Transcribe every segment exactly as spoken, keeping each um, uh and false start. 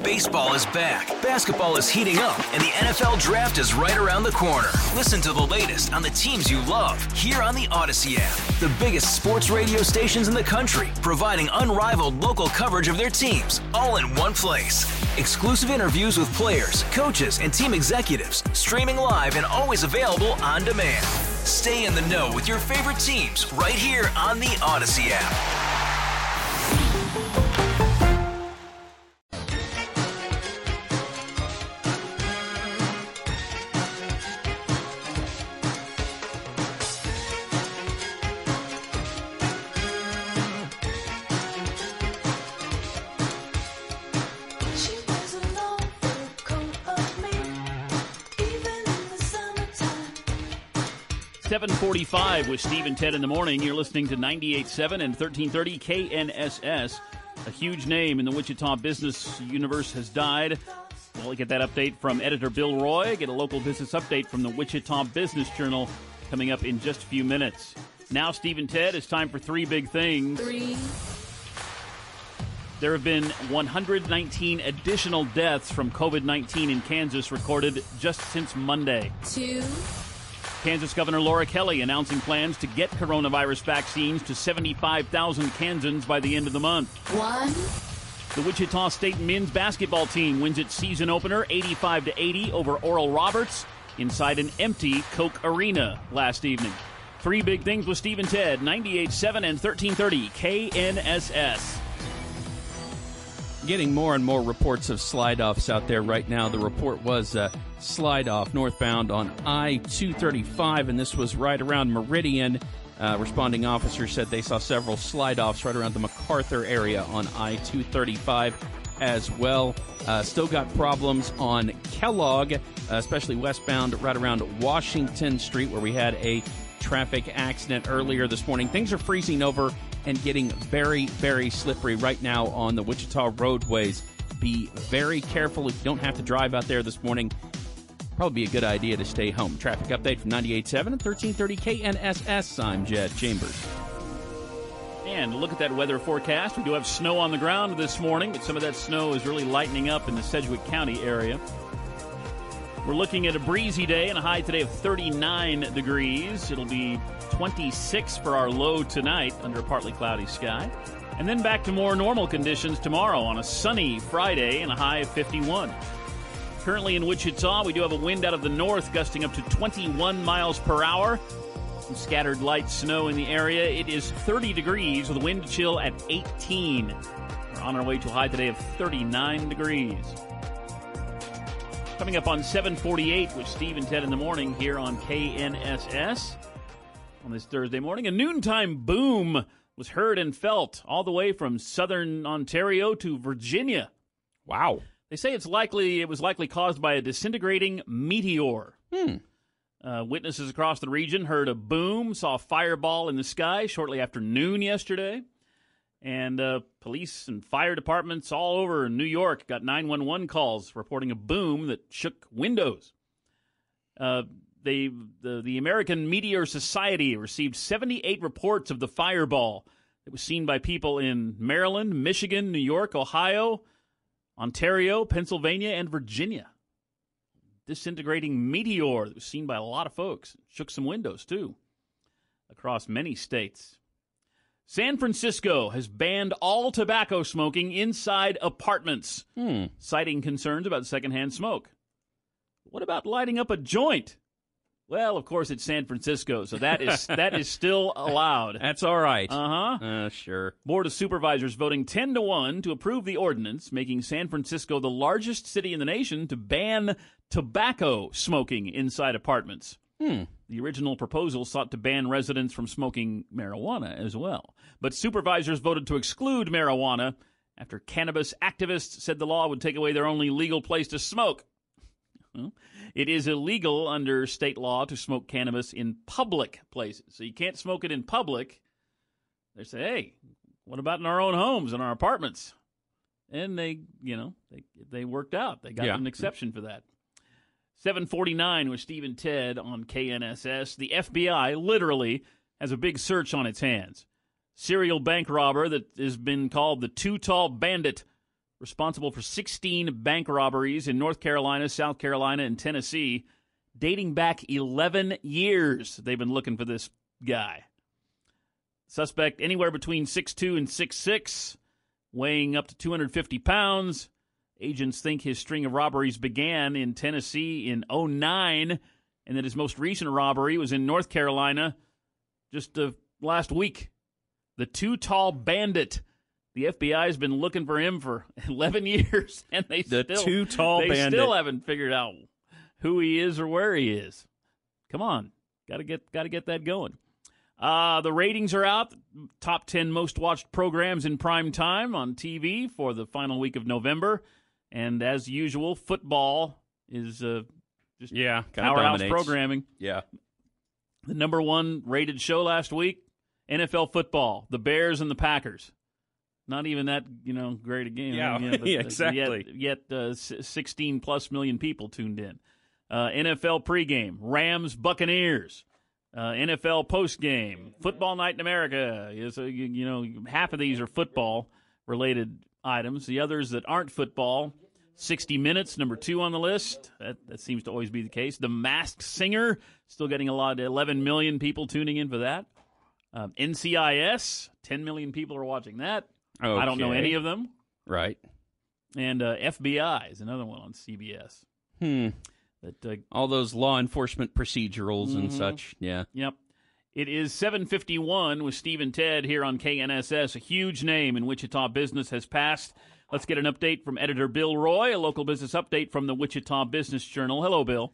Baseball is back, basketball is heating up, and the N F L Draft is right around the corner. Listen to the latest on the teams you love here on the Odyssey app. The biggest sports radio stations in the country, providing unrivaled local coverage of their teams, all in one place. Exclusive interviews with players, coaches, and team executives, streaming live and always available on demand. Stay in the know with your favorite teams right here on the Odyssey app. seven forty-five with Steve and Ted in the morning. You're listening to ninety-eight point seven and thirteen thirty K N S S. A huge name in the Wichita business universe has died. We'll get that update from editor Bill Roy. Get a local business update from the Wichita Business Journal coming up in just a few minutes. Now, Steve and Ted, it's time for three big things. Three. There have been one hundred nineteen additional deaths from covid nineteen in Kansas recorded just since Monday. Two. Kansas Governor Laura Kelly announcing plans to get coronavirus vaccines to seventy-five thousand Kansans by the end of the month. One. The Wichita State men's basketball team wins its season opener eighty-five to eighty over Oral Roberts inside an empty Koch Arena last evening. Three big things with Steve and Ted, ninety-eight point seven and thirteen thirty K N S S. Getting more and more reports of slide-offs out there right now. The report was uh, slide-off northbound on I two thirty-five, and this was right around Meridian. Uh, responding officers said they saw several slide-offs right around the MacArthur area on I two thirty-five as well. Uh, still got problems on Kellogg, uh, especially westbound right around Washington Street, where we had a traffic accident earlier this morning. Things are freezing over and getting very, very slippery right now on the Wichita roadways. Be very careful if you don't have to drive out there this morning. Probably be a good idea to stay home. Traffic update from ninety-eight point seven and thirteen thirty K N S S. I'm Jed Chambers. And look at that weather forecast. We do have snow on the ground this morning, but some of that snow is really lightening up in the Sedgwick County area. We're looking at a breezy day and a high today of thirty-nine degrees. It'll be twenty-six for our low tonight under a partly cloudy sky. And then back to more normal conditions tomorrow on a sunny Friday and a high of fifty-one. Currently in Wichita, we do have a wind out of the north gusting up to twenty-one miles per hour. Some scattered light snow in the area. It is thirty degrees with a wind chill at eighteen. We're on our way to a high today of thirty-nine degrees. Coming up on seven forty-eight with Steve and Ted in the morning here on K N S S. On this Thursday morning, a noontime boom was heard and felt all the way from southern Ontario to Virginia. Wow. They say it's likely it was likely caused by a disintegrating meteor. Hmm. Uh, witnesses across the region heard a boom, saw a fireball in the sky shortly after noon yesterday. And uh, police and fire departments all over New York got nine one one calls reporting a boom that shook windows. Uh, they, the, the American Meteor Society received seventy-eight reports of the fireball that was seen by people in Maryland, Michigan, New York, Ohio, Ontario, Pennsylvania, and Virginia. Disintegrating meteor that was seen by a lot of folks. Shook some windows, too, across many states. San Francisco has banned all tobacco smoking inside apartments, hmm. citing concerns about secondhand smoke. What about lighting up a joint? Well, of course, it's San Francisco, so that is that is still allowed. That's all right. Uh-huh. Uh, sure. Board of Supervisors voting ten to one to approve the ordinance, making San Francisco the largest city in the nation to ban tobacco smoking inside apartments. Hmm. The original proposal sought to ban residents from smoking marijuana as well. But supervisors voted to exclude marijuana after cannabis activists said the law would take away their only legal place to smoke. Well, it is illegal under state law to smoke cannabis in public places. So you can't smoke it in public. They say, hey, what about in our own homes, in our apartments? And they, you know, they they worked out. They got yeah. an exception for that. seven forty-nine with Steve and Ted on K N S S. The F B I literally has a big search on its hands. Serial bank robber that has been called the Too Tall Bandit responsible for sixteen bank robberies in North Carolina, South Carolina, and Tennessee, dating back eleven years. They've been looking for this guy. Suspect anywhere between six foot two and six foot six, weighing up to two hundred fifty pounds. Agents think his string of robberies began in Tennessee in oh nine, and that his most recent robbery was in North Carolina just uh, last week. The Too-Tall Bandit. The F B I has been looking for him for eleven years, and they the still Too-Tall they Bandit. still haven't figured out who he is or where he is. Come on, got to get got to get that going. Uh, the ratings are out. Top ten most watched programs in prime time on T V for the final week of November. And as usual, football is uh, just yeah, powerhouse dominates. programming. Yeah. The number one rated show last week, N F L football, the Bears and the Packers. Not even that, you know, great a game. Yeah, yeah, but, yeah, exactly. Yet, yet uh, sixteen plus million people tuned in. Uh, N F L pregame, Rams, Buccaneers. Uh, N F L postgame, Football Night in America. Is, uh, you, you know, half of these are football-related items. The others that aren't football, sixty minutes, number two on the list. That, that seems to always be the case. The Masked Singer, still getting a lot, eleven million people tuning in for that. Um, N C I S, ten million people are watching that. Okay. I don't know any of them. Right. And uh, F B I is another one on C B S. Hmm. That, uh, All those law enforcement procedurals mm-hmm. and such. Yeah. Yep. It is seven fifty-one with Steve and Ted here on K N S S. A huge name in Wichita business has passed. Let's get an update from editor Bill Roy, a local business update from the Wichita Business Journal. Hello, Bill.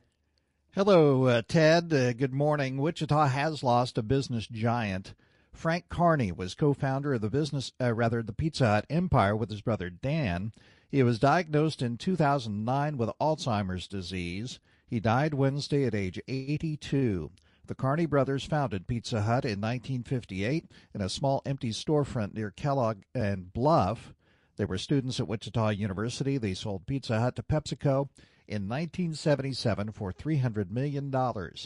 Hello, uh, Ted. Uh, good morning. Wichita has lost a business giant. Frank Carney was co-founder of the business, uh, rather the Pizza Hut empire with his brother Dan. He was diagnosed in two thousand nine with Alzheimer's disease. He died Wednesday at age eighty-two. The Carney brothers founded Pizza Hut in nineteen fifty-eight in a small empty storefront near Kellogg and Bluff. They were students at Wichita University. They sold Pizza Hut to PepsiCo in nineteen seventy-seven for three hundred million dollars.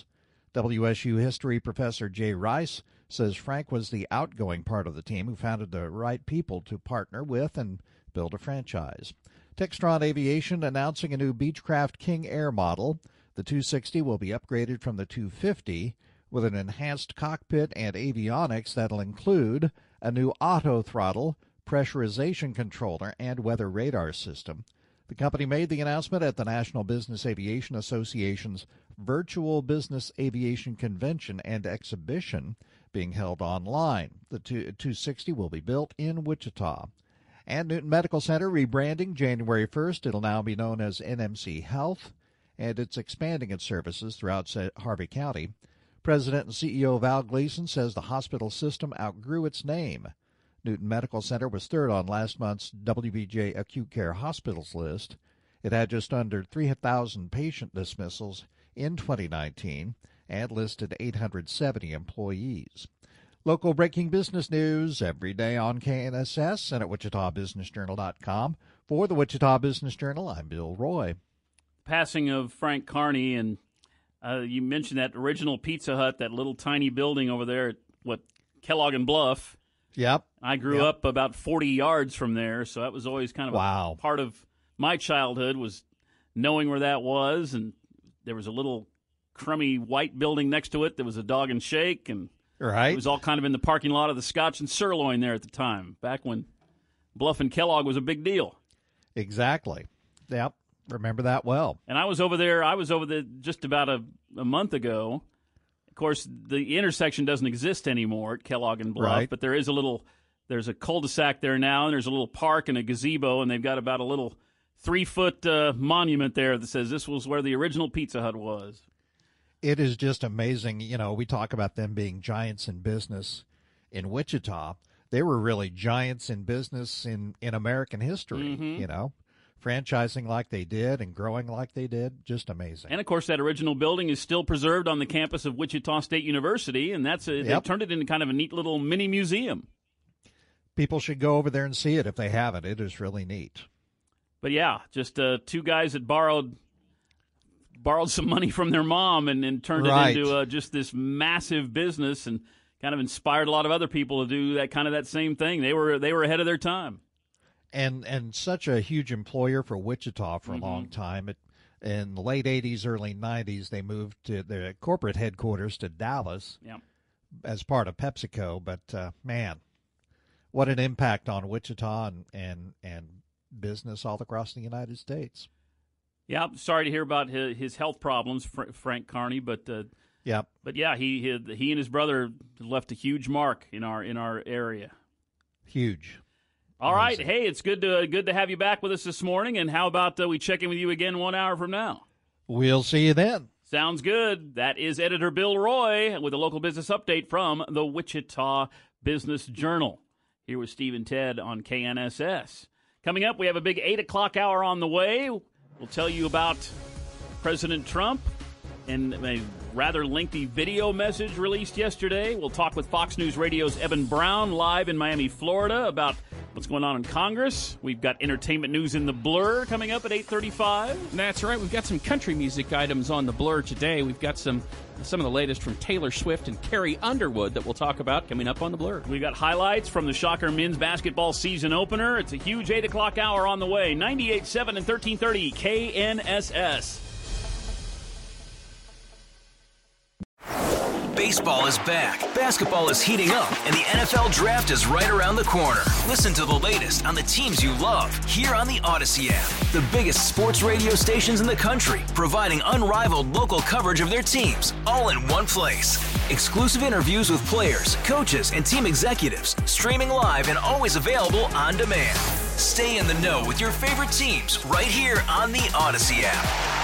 W S U history professor Jay Rice says Frank was the outgoing part of the team who founded the right people to partner with and build a franchise. Textron Aviation announcing a new Beechcraft King Air model. The two sixty will be upgraded from the two fifty with an enhanced cockpit and avionics that'll include a new auto throttle, pressurization controller, and weather radar system. The company made the announcement at the National Business Aviation Association's Virtual Business Aviation Convention and Exhibition being held online. The two sixty will be built in Wichita. And Newton Medical Center rebranding January first. It'll now be known as N M C Health, and it's expanding its services throughout Harvey County. President and C E O Val Gleason says the hospital system outgrew its name. Newton Medical Center was third on last month's W B J Acute Care Hospitals list. It had just under three thousand patient dismissals in twenty nineteen and listed eight hundred seventy employees. Local breaking business news every day on K N S S and at Wichita Business Journal dot com. For the Wichita Business Journal, I'm Bill Roy. Passing of Frank Carney, and uh, you mentioned that original Pizza Hut, that little tiny building over there at, what, Kellogg and Bluff. Yep. I grew yep. up about forty yards from there, so that was always kind of wow. a part of my childhood, was knowing where that was. And there was a little crummy white building next to it that was a Dog and Shake, and right. it was all kind of in the parking lot of the Scotch and Sirloin there at the time, back when Bluff and Kellogg was a big deal. Exactly. Yep. Remember that well. And I was over there, I was over there just about a, a month ago. Of course, the intersection doesn't exist anymore at Kellogg and Bluff, right. but there is a little, there's a cul-de-sac there now, and there's a little park and a gazebo, and they've got about a little three-foot uh, monument there that says this was where the original Pizza Hut was. It is just amazing. You know, we talk about them being giants in business in Wichita. They were really giants in business in, in American history, mm-hmm. you know, franchising like they did and growing like they did. Just amazing. And, of course, that original building is still preserved on the campus of Wichita State University, and that's a, yep. they turned it into kind of a neat little mini museum. People should go over there and see it if they haven't. It is really neat. But, yeah, just uh, two guys that borrowed borrowed some money from their mom and, and turned right. it into uh, just this massive business, and kind of inspired a lot of other people to do that kind of that same thing. They were they were ahead of their time. and and such a huge employer for Wichita for a mm-hmm. long time. It, in the late eighties, early nineties, they moved to their corporate headquarters to Dallas yep. as part of PepsiCo. But, uh, man, what an impact on Wichita and, and, and business all across the United States. Yeah, sorry to hear about his, his health problems, Frank Carney, but uh, yeah, but yeah, he, he he and his brother left a huge mark in our in our area. Huge. All right, hey, it's good to good to have you back with us this morning. And how about uh, we check in with you again one hour from now? We'll see you then. Sounds good. That is editor Bill Roy with a local business update from the Wichita Business Journal. Here with Steve and Ted on K N S S. Coming up, we have a big eight o'clock hour on the way. We'll tell you about President Trump and a rather lengthy video message released yesterday. We'll talk with Fox News Radio's Evan Brown live in Miami, Florida about what's going on in Congress. We've got entertainment news in the Blur coming up at eight thirty-five. That's right. We've got some country music items on the Blur today. We've got some some of the latest from Taylor Swift and Carrie Underwood that we'll talk about coming up on the Blur. We've got highlights from the Shocker men's basketball season opener. It's a huge eight o'clock hour on the way. ninety-eight point seven and thirteen thirty K N S S. Baseball is back, basketball is heating up, and the N F L Draft is right around the corner. Listen to the latest on the teams you love here on the Odyssey app. The biggest sports radio stations in the country, providing unrivaled local coverage of their teams, all in one place. Exclusive interviews with players, coaches, and team executives, streaming live and always available on demand. Stay in the know with your favorite teams right here on the Odyssey app.